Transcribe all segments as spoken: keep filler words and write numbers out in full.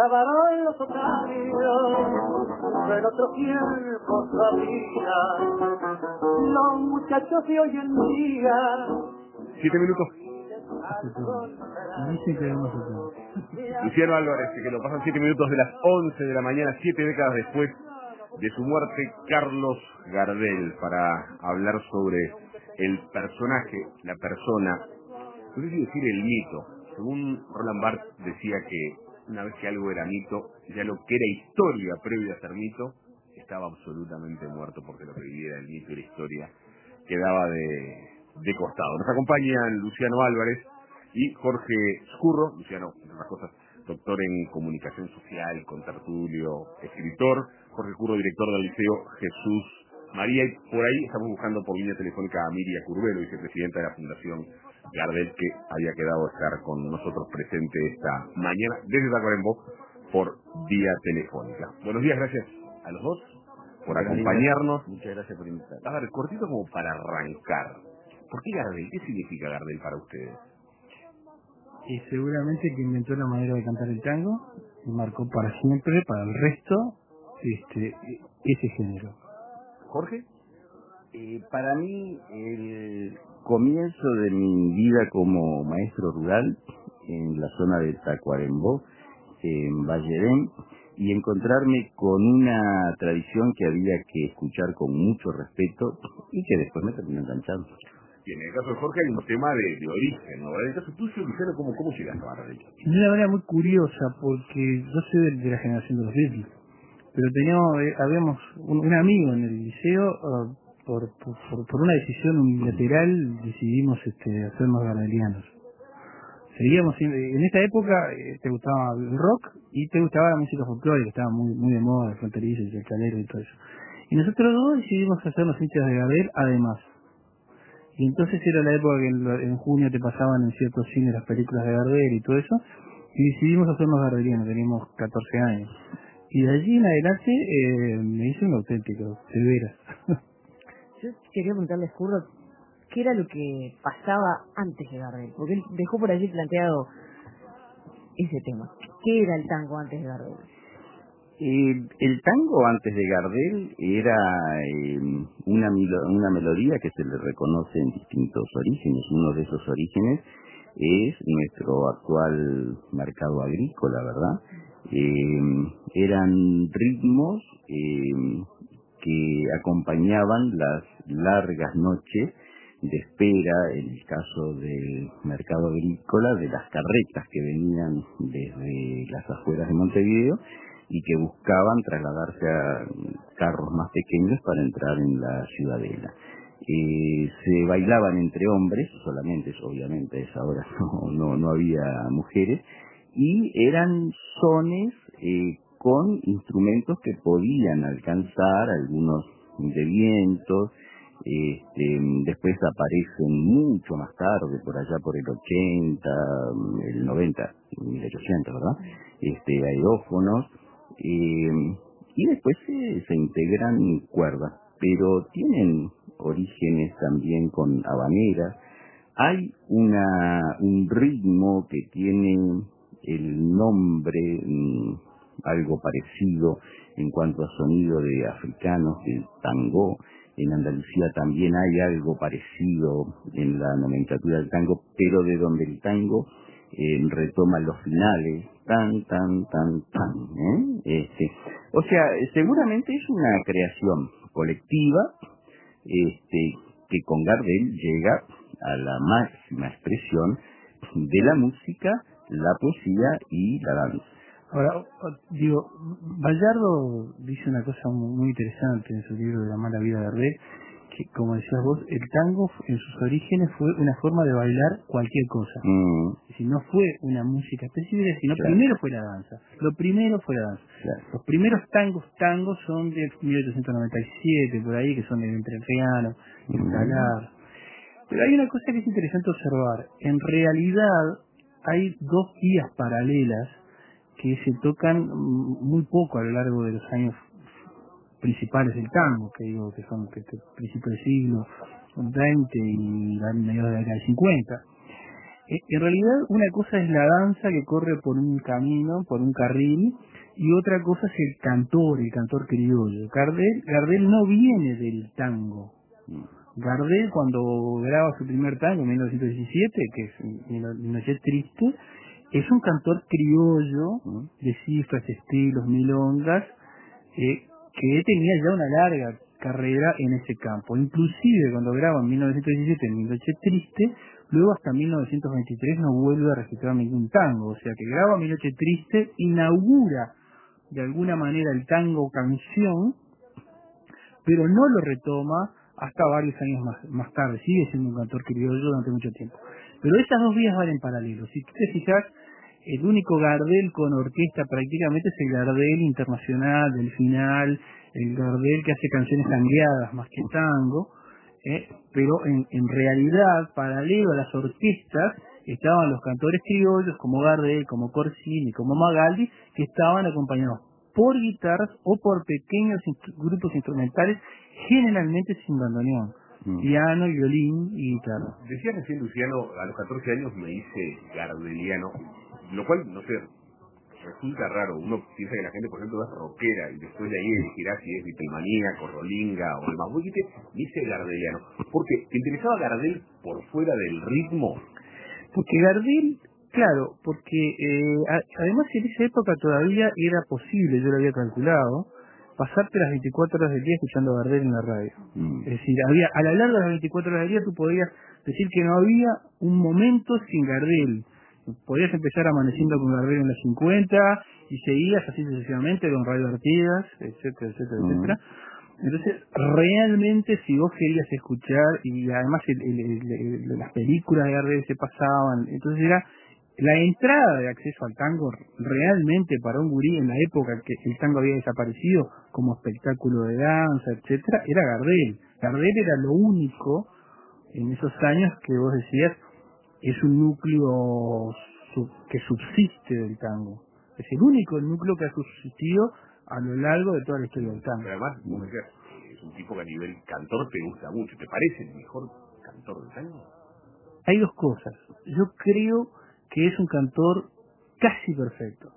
acabaron los otros, en otro tiempo sabía, los muchachos de hoy en día. Siete minutos. Dicen que vamos a hacer. Luciano Álvarez, que lo pasan siete minutos de las once de la mañana, siete décadas después de su muerte, Carlos Gardel, para hablar sobre el personaje, la persona, no sé si decir el mito. Según Roland Barthes decía que una vez que algo era mito, ya lo que era historia previo a ser mito, estaba absolutamente muerto, porque lo que vivía el mito y la historia quedaba de, de costado. Nos acompañan Luciano Álvarez y Jorge Scurro. Luciano, entre otras cosas, doctor en comunicación social, contertulio, escritor. Jorge Scurro, director del Liceo Jesús María. Y por ahí estamos buscando por línea telefónica a Miria Curbelo, vicepresidenta de la Fundación Gardel, que había quedado a estar con nosotros presente esta mañana desde Tacuarembó por vía telefónica. Buenos días, gracias a los dos por Buenos acompañarnos. días. Muchas gracias por invitarme. A ver, cortito como para arrancar. ¿Por qué Gardel? ¿Qué significa Gardel para ustedes? Y seguramente que inventó la manera de cantar el tango y marcó para siempre, para el resto, este ese género. ¿Jorge? Eh, para mí, el comienzo de mi vida como maestro rural en la zona de Tacuarembó, en Valledén, y encontrarme con una tradición que había que escuchar con mucho respeto y que después me terminó enganchando. Y en el caso de Jorge hay un tema de, de origen, ¿no? En el caso tuyo, Luciano, ¿cómo, cómo llegaste a Gardel? De una manera muy curiosa, porque yo soy de, de la generación de los Beatles, pero teníamos, eh, habíamos un, un amigo en el liceo, uh, por, por, por una decisión unilateral decidimos este, hacernos gardelianos. Seguíamos, en esta época eh, te gustaba el rock y te gustaba la música folclórica, estaba muy muy de moda, el fronterizo y el calero y todo eso. Y nosotros dos decidimos hacernos hinchas de Gardel además. Y entonces era la época que en, en junio te pasaban en ciertos cines las películas de Gardel y todo eso, y decidimos hacernos gardelianos, teníamos catorce años. Y de allí en adelante eh, me hice un auténtico, de veras. Yo quería preguntarle a Scurro, ¿qué era lo que pasaba antes de Gardel? Porque él dejó por allí planteado ese tema. ¿Qué era el tango antes de Gardel? Eh, el tango antes de Gardel era eh, una, una melodía que se le reconoce en distintos orígenes. Uno de esos orígenes es nuestro actual mercado agrícola, ¿verdad? Eh, eran ritmos eh, que acompañaban las largas noches de espera, en el caso del mercado agrícola, de las carretas que venían desde las afueras de Montevideo y que buscaban trasladarse a carros más pequeños para entrar en la ciudadela. Eh, se bailaban entre hombres, solamente, obviamente a esa hora no, no, no había mujeres, y eran sones eh, con instrumentos que podían alcanzar, algunos de vientos. Este, después aparecen mucho más tarde, por allá por el ochenta, el noventa, mil ochocientos, ¿verdad? Este, aerófonos, eh, y después se, se integran cuerdas, pero tienen orígenes también con habaneras. Hay una un ritmo que tiene el nombre mmm, algo parecido en cuanto a sonido de africanos, el tango. En Andalucía también hay algo parecido en la nomenclatura del tango, pero de donde el tango eh, retoma los finales, tan, tan, tan, tan. ¿eh? Este, o sea, seguramente es una creación colectiva este, que con Gardel llega a la máxima expresión de la música, la poesía y la danza. Ahora, digo, Bayardo dice una cosa muy interesante en su libro de La mala vida de Gardel, que como decías vos, el tango en sus orígenes fue una forma de bailar cualquier cosa. Mm. Es decir, no fue una música específica, sino Claro. primero fue la danza. Lo primero fue la danza. Claro. Los primeros tangos, tangos son de mil ochocientos noventa y siete, por ahí, que son de Entrerriano, el Mm. Talar. Pero hay una cosa que es interesante observar. En realidad, hay dos vías paralelas que se tocan muy poco a lo largo de los años principales del tango, que digo que son que, que principios del siglo veinte y la mediados de la década del cincuenta. Eh, En realidad, una cosa es la danza que corre por un camino, por un carril, y otra cosa es el cantor, el cantor criollo. Gardel, Gardel no viene del tango. Gardel, cuando graba su primer tango en mil novecientos diecisiete, que es Mi Mi Noche Triste, es un cantor criollo de cifras, estilos, milongas, eh, que tenía ya una larga carrera en ese campo. Inclusive cuando graba en mil novecientos diecisiete Mi Noche Triste, luego hasta mil novecientos veintitrés no vuelve a registrar ningún tango. O sea que graba Mi Noche Triste, inaugura de alguna manera el tango canción, pero no lo retoma hasta varios años más, más tarde. Sigue siendo un cantor criollo durante mucho tiempo. Pero esas dos vías van en paralelo. Si tú te fijas, el único Gardel con orquesta prácticamente es el Gardel internacional del final, el Gardel que hace canciones sangriadas más que tango, ¿eh? Pero en, en realidad, paralelo a las orquestas, estaban los cantores criollos como Gardel, como Corsini, como Magaldi, que estaban acompañados por guitarras o por pequeños instru- grupos instrumentales, generalmente sin bandoneón, mm. piano, violín y guitarra. Decías recién, Luciano, a los catorce años me hice gardeliano, lo cual, no sé, resulta raro. Uno piensa que la gente, por ejemplo, es rockera y después de ahí elegirá si es Beatlemaníaco, Rolinga o el más. Vos dijiste, me hice gardeliano. Porque ¿te interesaba Gardel por fuera del ritmo? Porque Gardel, claro, porque eh, a, además en esa época todavía era posible, yo lo había calculado, pasarte las veinticuatro horas del día escuchando a Gardel en la radio. Mm. Es decir, había a la larga de las veinticuatro horas del día tú podías decir que no había un momento sin Gardel. Podías empezar amaneciendo con Gardel en las cincuenta y seguías así sucesivamente con Radio Artigas, etcétera, etcétera, mm. etcétera. Entonces, realmente, si vos querías escuchar, y además el, el, el, el, las películas de Gardel se pasaban, entonces era la entrada de acceso al tango realmente para un gurí en la época que el tango había desaparecido como espectáculo de danza, etcétera, era Gardel. Gardel era lo único en esos años que vos decías es un núcleo sub, que subsiste del tango. Es el único núcleo que ha subsistido a lo largo de toda la historia del tango. Pero además, vos me decías, es un tipo que a nivel cantor te gusta mucho. ¿Te parece el mejor cantor del tango? Hay dos cosas. Yo creo que es un cantor casi perfecto.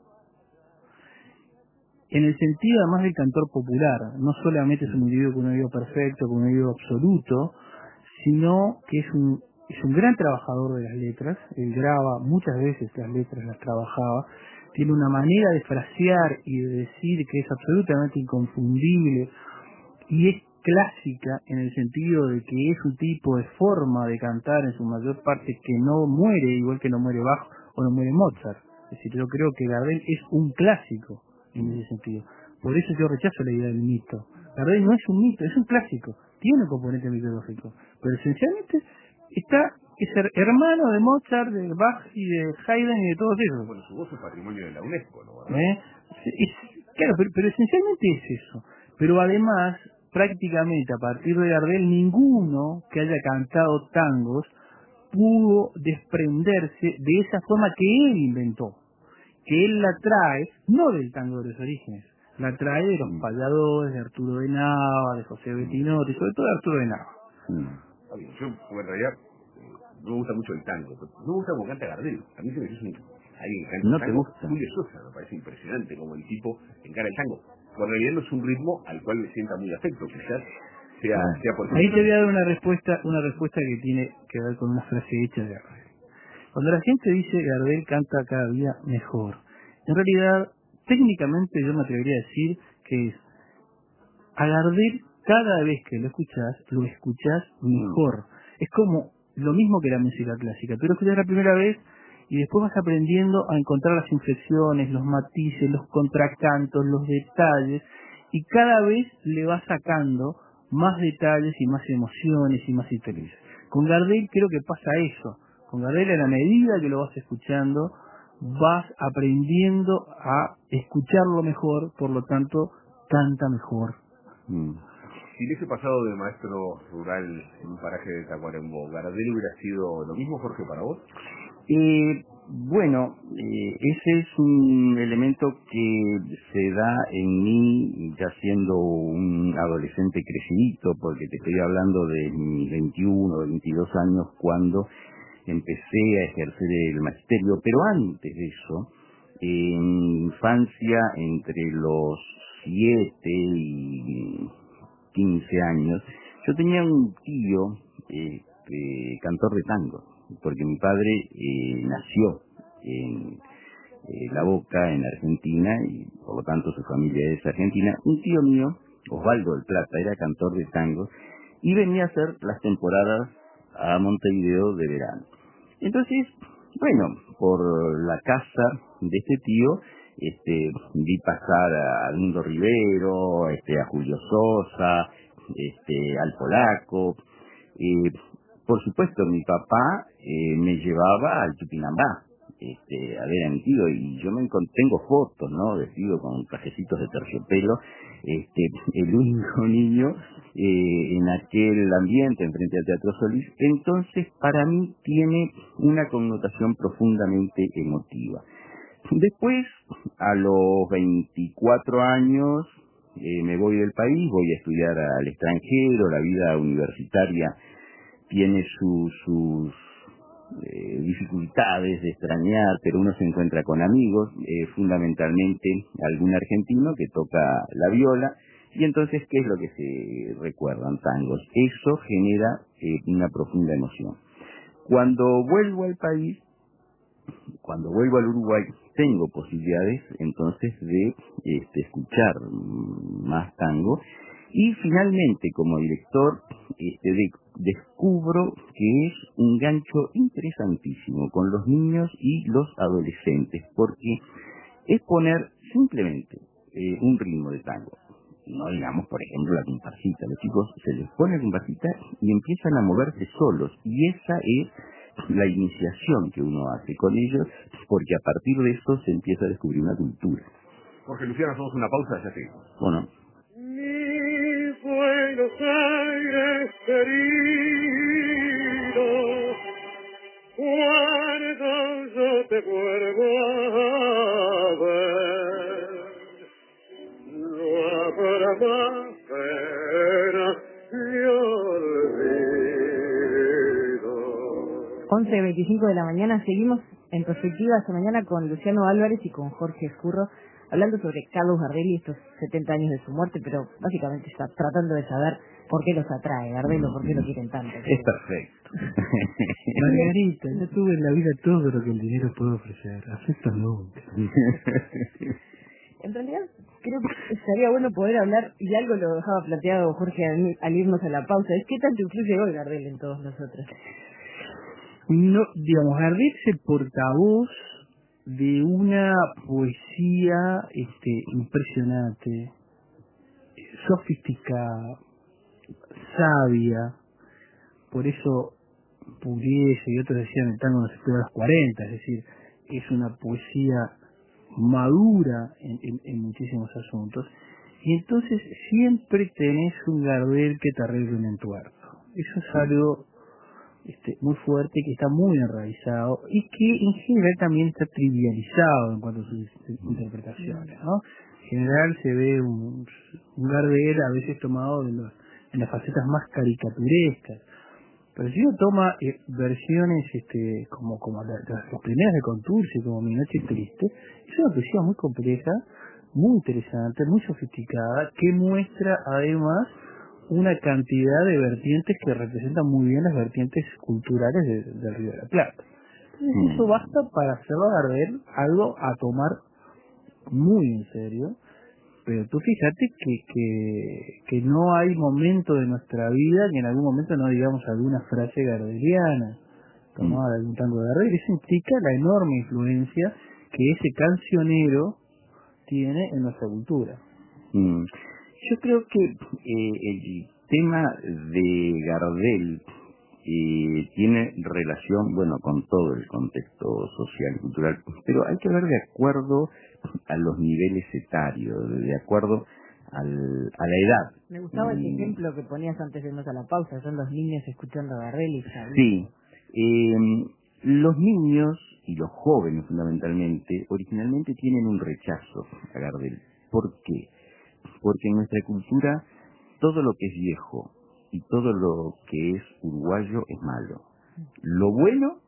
En el sentido además del cantor popular. No solamente es un individuo con un oído perfecto, con un oído absoluto, sino que es un, es un gran trabajador de las letras. Él graba muchas veces las letras, las trabajaba. Tiene una manera de frasear y de decir que es absolutamente inconfundible y es clásica en el sentido de que es un tipo de forma de cantar en su mayor parte que no muere, igual que no muere Bach o no muere Mozart. Es decir, yo creo que Gardel es un clásico en ese sentido. Por eso yo rechazo la idea del mito. Gardel no es un mito, es un clásico. Tiene un componente mitológico, pero esencialmente está es her hermano de Mozart, de Bach y de Haydn y de todos ellos. Bueno, su voz es patrimonio de la UNESCO, ¿no? ¿Eh? Es, claro, pero, pero esencialmente es eso. Pero además, prácticamente a partir de Gardel, ninguno que haya cantado tangos pudo desprenderse de esa forma que él inventó. Que él la trae, no del tango de los orígenes, la trae de los payadores, de Arturo de Nava, de José Bettinotti, sobre todo de Arturo de Nava. Está bien, yo en realidad no me gusta mucho el tango, pero no me gusta como canta Gardel. A mí se me dice un, alguien que canta no tango, te gusta. Julio Sosa, me parece impresionante como el tipo encara el tango. Por realidad no es un ritmo al cual me sienta muy afecto, quizás sea, ah. sea por Ahí te voy a dar una respuesta, una respuesta que tiene que ver con una frase hecha de Gardel. Cuando la gente dice Gardel canta cada día mejor, en realidad, técnicamente yo me atrevería a decir que es a Gardel cada vez que lo escuchás, lo escuchás mejor. Es como lo mismo que la música clásica. Tú lo escuchás la primera vez y después vas aprendiendo a encontrar las inflexiones, los matices, los contracantos, los detalles, y cada vez le vas sacando más detalles y más emociones y más intereses. Con Gardel creo que pasa eso. Con Gardel, a la medida que lo vas escuchando, vas aprendiendo a escucharlo mejor, por lo tanto, canta mejor. Mm. Si hubiese pasado de maestro rural en un paraje de Tacuarembó, ¿Gardel hubiera sido lo mismo, Jorge, para vos? Eh, bueno, eh, ese es un elemento que se da en mí ya siendo un adolescente crecidito, porque te estoy hablando de mis veintiuno, veintidós años, cuando empecé a ejercer el magisterio, pero antes de eso, en mi infancia, entre los siete y quince años, yo tenía un tío eh, eh, cantor de tango, porque mi padre eh, nació en eh, La Boca, en Argentina, y por lo tanto su familia es argentina. Un tío mío, Osvaldo del Plata, era cantor de tango y venía a hacer las temporadas a Montevideo de verano. Entonces, bueno, por la casa de este tío, este, vi pasar a Lindo Rivero, este, a Julio Sosa, este, al Polaco. Eh, por supuesto, mi papá eh, me llevaba al Tupinambá, este, a ver a mi tío, y yo me encont- tengo fotos, ¿no? Vestido con trajecitos de terciopelo, este, el único niño eh, en aquel ambiente, enfrente al Teatro Solís. Entonces, para mí tiene una connotación profundamente emotiva. Después, a los veinticuatro años, eh, me voy del país, voy a estudiar al extranjero. La vida universitaria tiene su, sus eh, dificultades de extrañar, pero uno se encuentra con amigos, eh, fundamentalmente algún argentino que toca la viola, y entonces, ¿qué es lo que se recuerdan? Tangos. Eso genera eh, una profunda emoción. Cuando vuelvo al país, cuando vuelvo al Uruguay, tengo posibilidades entonces de este, escuchar más tango, y finalmente, como director, este, de, descubro que es un gancho interesantísimo con los niños y los adolescentes, porque es poner simplemente eh, un ritmo de tango. No digamos, por ejemplo, la comparsita. Los chicos se les pone la comparsita y empiezan a moverse solos, y esa es la iniciación que uno hace con ellos, porque a partir de eso se empieza a descubrir una cultura. Jorge Luciano, hacemos una pausa, ya seguimos. Bueno. Mi Buenos Aires querido, cuando yo te vuelvo a ver, no habrá más pena ni olvido. once veinticinco de la mañana, seguimos en perspectiva esta mañana con Luciano Álvarez y con Jorge Escurro, hablando sobre Carlos Gardel y estos setenta años de su muerte, pero básicamente está tratando de saber por qué los atrae Gardel o por qué lo quieren tanto. Es perfecto. Margarita, yo tuve en la vida todo lo que el dinero puede ofrecer. Acéptalo. En realidad, creo que estaría bueno poder hablar, y algo lo dejaba planteado Jorge al, al irnos a la pausa, es qué tanto influye hoy Gardel en todos nosotros. No, digamos, Gardel es el portavoz de una poesía este, impresionante, sofisticada, sabia. Por eso Pugliese y otros decían el tango no se escribe a los cuarenta, es decir, es una poesía madura en, en, en muchísimos asuntos, y entonces siempre tenés un Gardel que te arregla un entuerto. Eso es algo este, muy fuerte, que está muy enraizado y que en general también está trivializado en cuanto a sus interpretaciones, ¿no? En general se ve un, un Gardel a veces tomado de los, en las facetas más caricaturescas, pero si uno toma eh, versiones este, como, como las, las primeras de Contursi, como Mi Noche Triste, es una poesía muy compleja, muy interesante, muy sofisticada, que muestra además una cantidad de vertientes que representan muy bien las vertientes culturales de, del Río de la Plata. Entonces mm. eso basta para hacerlo a Gardel algo a tomar muy en serio, pero tú fíjate que, que, que no hay momento de nuestra vida que en algún momento no digamos alguna frase gardeliana tomada mm. de algún tango de Gardel. Eso implica la enorme influencia que ese cancionero tiene en nuestra cultura. Mm. Yo creo que eh, el tema de Gardel eh, tiene relación, bueno, con todo el contexto social y cultural, pero hay que ver de acuerdo a los niveles etarios, de acuerdo al, a la edad. Me gustaba mm. ese ejemplo que ponías antes de irnos a la pausa, son los niños escuchando a Gardel y sabiendo. Sí, eh, los niños y los jóvenes fundamentalmente, originalmente tienen un rechazo a Gardel. ¿Por qué? Porque en nuestra cultura todo lo que es viejo y todo lo que es uruguayo es malo. Lo bueno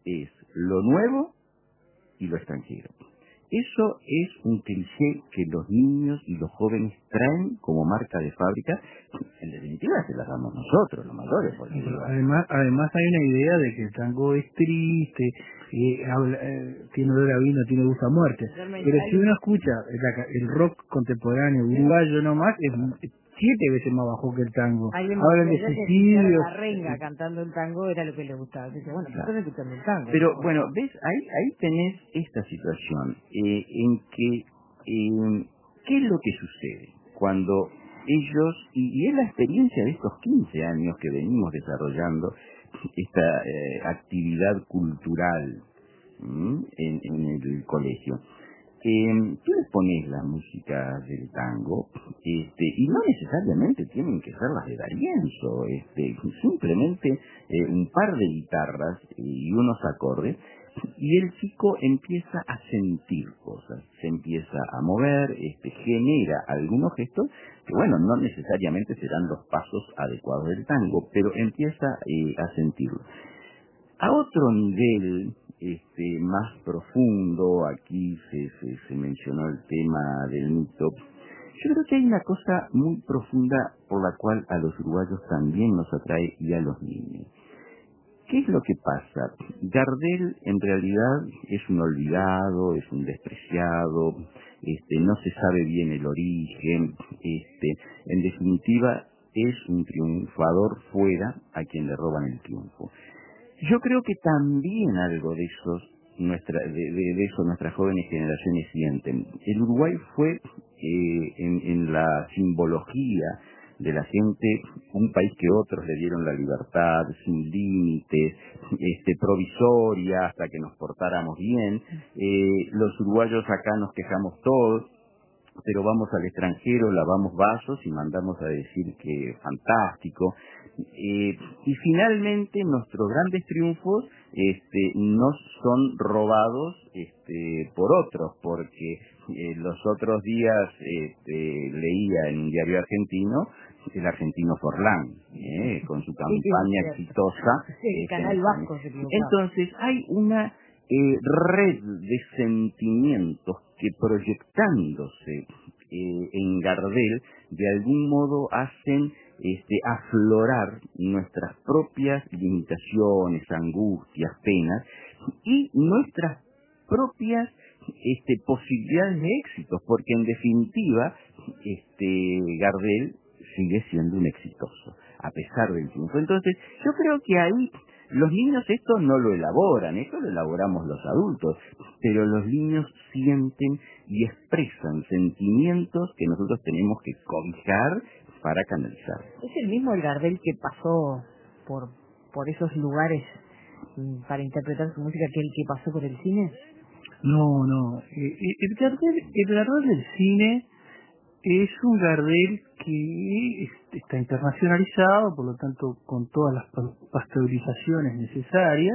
es lo nuevo y lo extranjero. Eso es un cliché que los niños y los jóvenes traen como marca de fábrica. En definitiva se las damos nosotros, los mayores. Porque además, además hay una idea de que el tango es triste, eh, habla, eh, tiene olor a vino, tiene gusto a muerte. Pero si uno escucha el, el rock contemporáneo uruguayo nomás, es siete veces más bajo que el tango. Hablan de suicidio. La renga cantando el tango era lo que le gustaba. Dice, bueno, claro. Estás escuchando el tango. Pero bueno, ves, ahí, ahí tenés esta situación eh, en que, eh, ¿qué es lo que sucede? Cuando ellos, y, y es la experiencia de estos quince años que venimos desarrollando esta eh, actividad cultural ¿m? en, en el colegio. Eh, tú les pones la música del tango este, y no necesariamente tienen que ser las de D'Arienzo, este, simplemente eh, un par de guitarras y unos acordes y el chico empieza a sentir cosas, se empieza a mover, este, genera algunos gestos que bueno, no necesariamente serán los pasos adecuados del tango, pero empieza eh, a sentirlo. A otro nivel este, más profundo, aquí se, se, se mencionó el tema del mito, yo creo que hay una cosa muy profunda por la cual a los uruguayos también nos atrae y a los niños. ¿Qué es lo que pasa? Gardel en realidad es un olvidado, es un despreciado, este, no se sabe bien el origen, este, en definitiva es un triunfador fuera a quien le roban el triunfo. Yo creo que también algo de esos nuestra, de, de, de eso nuestras jóvenes generaciones sienten. El Uruguay fue eh, en, en la simbología de la gente un país que otros le dieron la libertad sin límites, este, provisoria hasta que nos portáramos bien. Eh, los uruguayos acá nos quejamos todos, pero vamos al extranjero, lavamos vasos y mandamos a decir que fantástico. Eh, y finalmente nuestros grandes triunfos este, no son robados este, por otros, porque eh, los otros días este, leía en un diario argentino el argentino Forlán, eh, con su campaña sí, sí, exitosa. Sí, el este, Canal Vasco se Entonces hay una eh, red de sentimientos que proyectándose eh, en Gardel de algún modo hacen este, aflorar nuestras propias limitaciones, angustias, penas y nuestras propias este, posibilidades de éxitos, porque en definitiva este, Gardel sigue siendo un exitoso, a pesar del triunfo. Entonces, yo creo que ahí los niños esto no lo elaboran, esto lo elaboramos los adultos, pero los niños sienten y expresan sentimientos que nosotros tenemos que cobijar para canalizar. ¿Es el mismo el Gardel que pasó por por esos lugares para interpretar su música que el que pasó por el cine? No, no. Eh, el Gardel, el Gardel del cine es un Gardel que está internacionalizado, por lo tanto con todas las pasteurizaciones necesarias,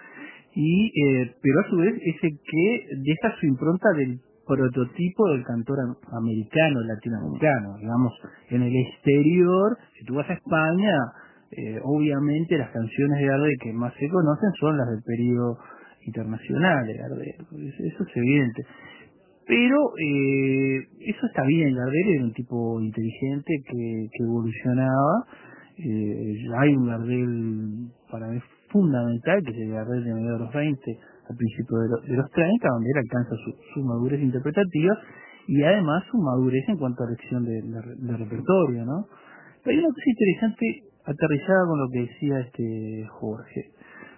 y eh, pero a su vez es el que deja su impronta del prototipo del cantor americano, latinoamericano, digamos, en el exterior. Si tú vas a España, eh, obviamente las canciones de Gardel que más se conocen son las del periodo internacional de Gardel, eso es evidente. Pero eh, eso está bien, Gardel era un tipo inteligente que, que evolucionaba. Eh, hay un Gardel para mí fundamental, que es el Gardel de mediados de los veinte, al principio de, lo, de los treinta, donde él alcanza su, su madurez interpretativa y además su madurez en cuanto a elección de, de, de repertorio, ¿no? Pero hay una cosa interesante aterrizada con lo que decía este Jorge.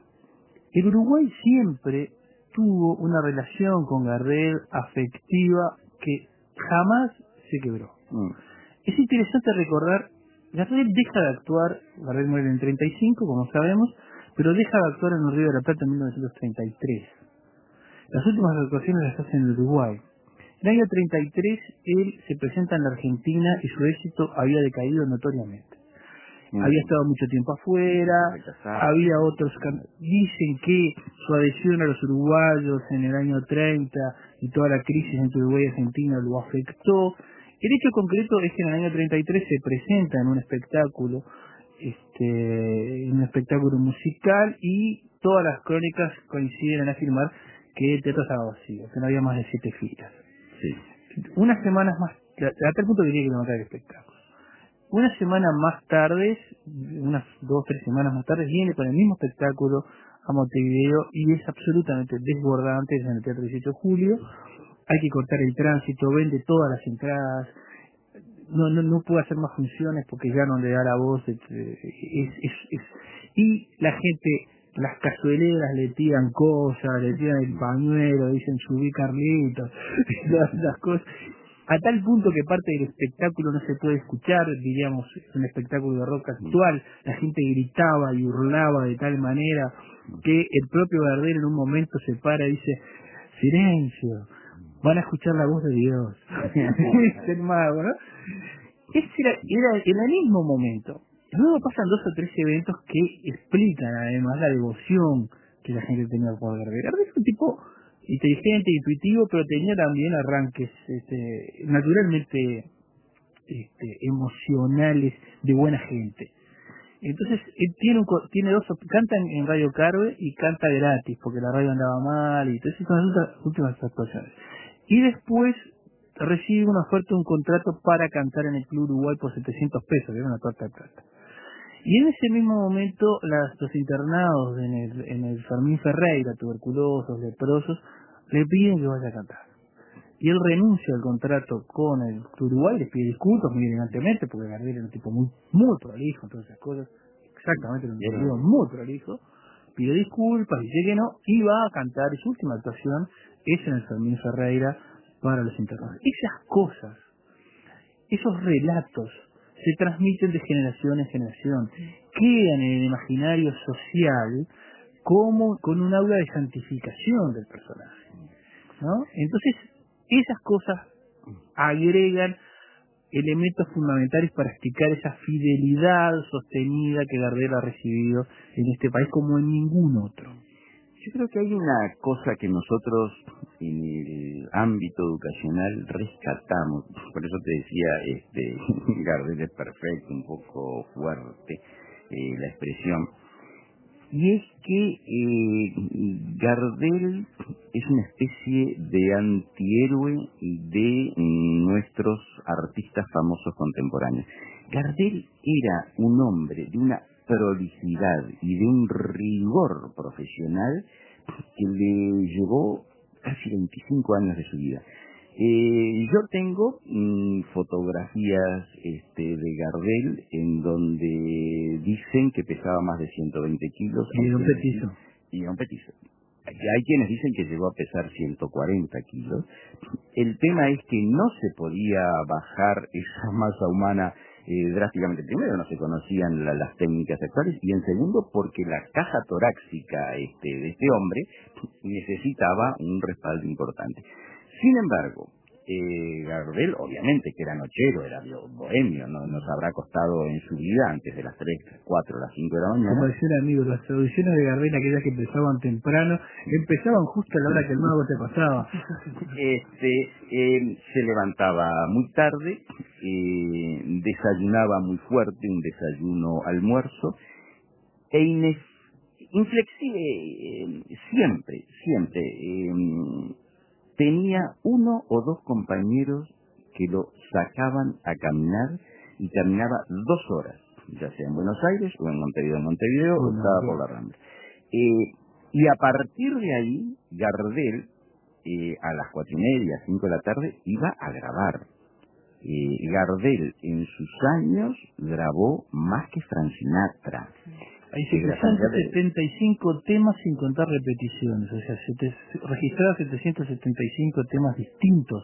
El Uruguay siempre tuvo una relación con Gardel afectiva que jamás se quebró. Mm. Es interesante recordar, Gardel deja de actuar, Gardel muere en el treinta y cinco, como sabemos, pero deja de actuar en el Río de la Plata en mil novecientos treinta y tres. Las últimas actuaciones las hace en el Uruguay. En el año treinta y tres él se presenta en la Argentina y su éxito había decaído notoriamente. Mm. Había estado mucho tiempo afuera, había otros que dicen que su adhesión a los uruguayos en el año treinta y toda la crisis entre Uruguay y Argentina lo afectó. El hecho concreto es que en el año treinta y tres se presenta en un espectáculo este, un espectáculo musical, y todas las crónicas coinciden en afirmar que el teatro estaba vacío, que no había más de siete filas. Sí. Unas semanas más, a tal punto que quería que levantar el espectáculo. Una semana más tarde, unas dos, tres semanas más tarde, viene con el mismo espectáculo a Montevideo y es absolutamente desbordante. Es en el Teatro dieciocho de Julio. Hay que cortar el tránsito, vende todas las entradas, no no no puede hacer más funciones porque ya no le da la voz. Es, es, es, es. Y la gente, las cazueleras le tiran cosas, le tiran el pañuelo, dicen subí Carlitos, las, las cosas. A tal punto que parte del espectáculo no se puede escuchar, diríamos, es un espectáculo de rock actual, la gente gritaba y hurlaba de tal manera que el propio Gardel en un momento se para y dice, silencio, van a escuchar la voz de Dios. Es el mago, ¿no? Ese era, era en el mismo momento. Luego pasan dos o tres eventos que explican además la devoción que la gente tenía por Gardel. Gardel es un tipo inteligente, intuitivo, pero tenía también arranques este, naturalmente este, emocionales de buena gente. Entonces él tiene un, tiene dos, canta en, en Radio Carve y canta gratis porque la radio andaba mal, y entonces son las últimas actuaciones. Y después recibe una oferta, un contrato para cantar en el Club Uruguay por setecientos pesos, que era una torta de plata. Y en ese mismo momento las, los internados en el, en el Fermín Ferreira, tuberculosos, leprosos, le piden que vaya a cantar. Y él renuncia al contrato con el Club Uruguay, les pide disculpas muy elegantemente, porque Gardel era un tipo muy muy prolijo en todas esas cosas, exactamente, era un tipo muy prolijo, pide disculpas, dice que no, y va a cantar, y su última actuación es en el Fermín Ferreira para los internados. Esas cosas, esos relatos, se transmiten de generación en generación, quedan en el imaginario social como con un aura de santificación del personaje, ¿no? Entonces, esas cosas agregan elementos fundamentales para explicar esa fidelidad sostenida que Gardel ha recibido en este país como en ningún otro. Yo creo que hay una cosa que nosotros en el ámbito educacional rescatamos, por eso te decía, este Gardel es perfecto, un poco fuerte eh, la expresión, y es que eh, Gardel es una especie de antihéroe de nuestros artistas famosos contemporáneos. Gardel era un hombre de una prolijidad y de un rigor profesional que le llevó casi veinticinco años de su vida. Eh, yo tengo mmm, fotografías este, de Gardel en donde dicen que pesaba más de ciento veinte kilos. Y era un petizo. Y era un petizo. Hay quienes dicen que llegó a pesar ciento cuarenta kilos. El tema es que no se podía bajar esa masa humana eh, drásticamente. Primero, no se conocían la, las técnicas actuales, y en segundo, porque la caja torácica este, de este hombre necesitaba un respaldo importante. Sin embargo, eh, Gardel, obviamente que era nochero, era bohemio, no nos habrá costado en su vida antes de las tres, cuatro, las cinco de la mañana. Como decía un amigo, las audiciones de Gardel, aquellas que empezaban temprano, empezaban justo a la hora que el mago te pasaba. Este, eh, se levantaba muy tarde, eh, desayunaba muy fuerte, un desayuno almuerzo, e ines, inflexible, eh, siempre, siempre, eh, tenía uno o dos compañeros que lo sacaban a caminar, y caminaba dos horas, ya sea en Buenos Aires o en Montevideo. En Montevideo o estaba por la Rambla. Eh, y a partir de ahí, Gardel, eh, a las cuatro y media, cinco de la tarde, iba a grabar. Eh, Gardel, en sus años, grabó más que Frank Sinatra. Hay setecientos setenta y cinco temas sin contar repeticiones, o sea, registrados setecientos setenta y cinco temas distintos,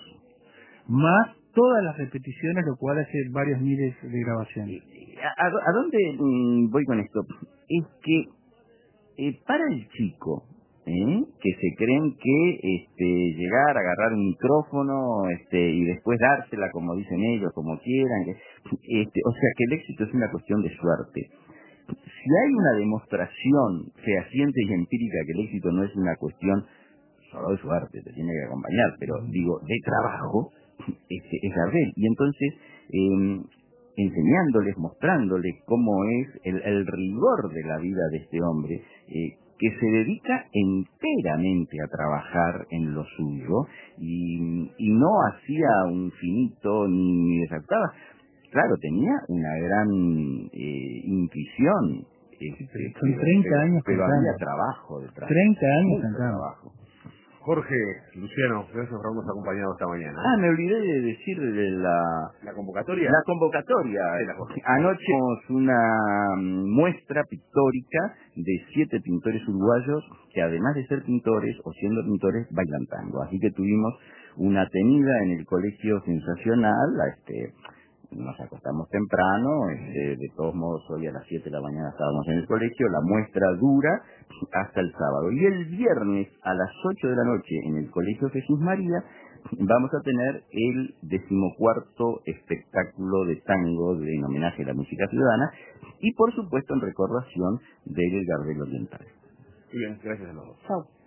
más todas las repeticiones, lo cual hace varios miles de grabaciones. ¿A, a, a dónde mm, voy con esto? Es que eh, para el chico, ¿eh? que se creen que este, llegar, agarrar un micrófono este, y después dársela como dicen ellos, como quieran, que, este, o sea que el éxito es una cuestión de suerte. Si hay una demostración fehaciente y empírica que el éxito no es una cuestión solo de suerte, te tiene que acompañar, pero digo, de trabajo, este, es Gardel. Y entonces, eh, enseñándoles, mostrándoles cómo es el, el rigor de la vida de este hombre, eh, que se dedica enteramente a trabajar en lo suyo y, y no hacía un finito ni, ni desactaba. Claro, tenía una gran eh, intuición. Este, Son treinta pero, años pero cantando. había trabajo detrás. treinta años Mucho cantando. trabajo. Jorge, Luciano, gracias por habernos acompañado esta mañana. Ah, me olvidé de decir la, ¿La convocatoria? la convocatoria. Sí, la Jorge. Anoche hicimos una muestra pictórica de siete pintores uruguayos que además de ser pintores o siendo pintores bailan tango. Así que tuvimos una tenida en el Colegio Sensacional, este, nos acostamos temprano, este, de todos modos hoy a las siete de la mañana estábamos en el colegio, la muestra dura hasta el sábado. Y el viernes a las ocho de la noche en el Colegio Jesús María vamos a tener el decimocuarto espectáculo de tango de, en homenaje a la música ciudadana y por supuesto en recordación del Gardel Oriental. Bien, gracias a los dos. Chao.